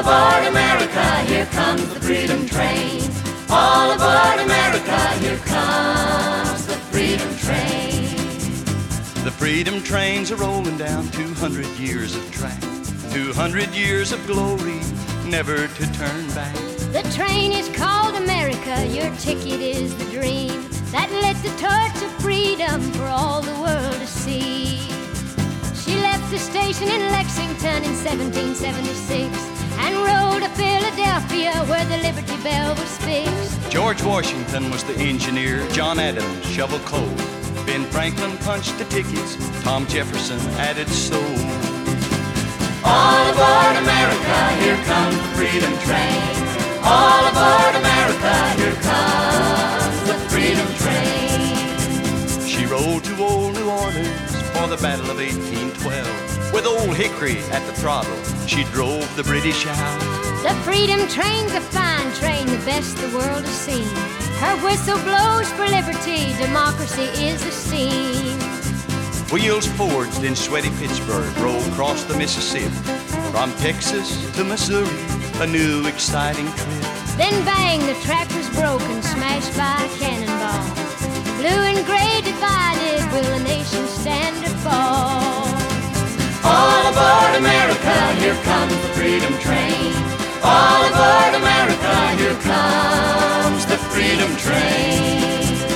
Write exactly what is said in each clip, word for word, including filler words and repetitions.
aboard America, here comes the freedom train. All aboard America, here comes the freedom train. The freedom trains are rolling down two hundred years of track, two hundred years of glory, never to turn back. The train is called America, your ticket is the dream that lit the torch of freedom for all the world to see. She left the station in Lexington in seventeen seventy-six and rode to Philadelphia where the Liberty Bell was fixed. George Washington was the engineer, John Adams shoveled coal, Ben Franklin punched the tickets, Tom Jefferson added soul. All aboard America, here comes the freedom train. All aboard America, here comes the freedom train. She rode to old New Orleans for the Battle of eighteen twelve. With old Hickory at the throttle, she drove the British out. The freedom train's a fine train, the best the world has seen. Her whistle blows for liberty, democracy is the scene. Wheels forged in sweaty Pittsburgh roll across the Mississippi. From Texas to Missouri, a new exciting trip. Then bang, the track was broken, smashed by a cannonball. Blue and gray divided, will the nation stand or fall? All aboard America, here comes the freedom train. All aboard America, here comes the freedom train.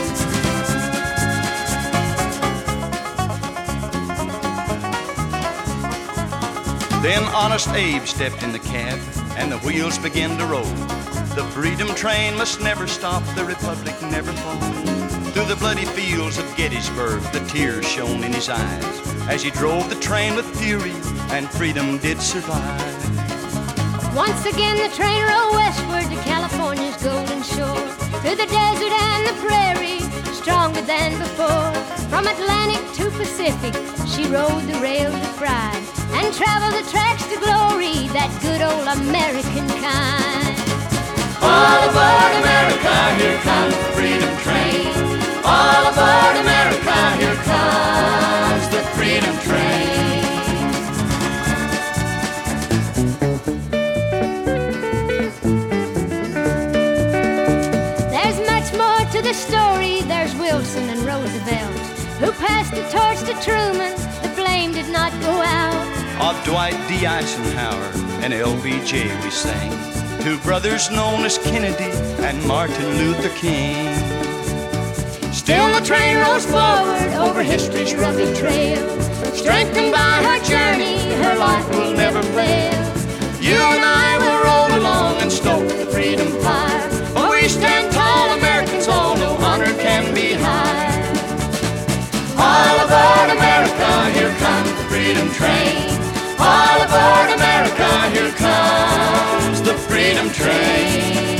Then Honest Abe stepped in the cab, and the wheels began to roll. The freedom train must never stop, the republic never fall. Through the bloody fields of Gettysburg, the tears shone in his eyes, as he drove the train with fury, and freedom did survive. Once again the train rolled westward to California's golden shore, through the desert and the prairie, stronger than before. From Atlantic to Pacific, she rode the rails of pride, and traveled the tracks to glory, that good old American kind. All aboard America, here comes the freedom train. All aboard America, here comes the freedom train. There's much more to the story. There's Wilson and Roosevelt, who passed the torch to Truman. The flame did not go out. Of Dwight D. Eisenhower and L B J we sang, two brothers known as Kennedy and Martin Luther King. Still the train rolls forward over history's rugged trail. Strengthened by her journey, her life will never fail. You and I will roll along and stoke the freedom fire, for we stand tall, Americans all know honor can be high. All aboard America, here comes the freedom train. All aboard America, here comes the freedom train.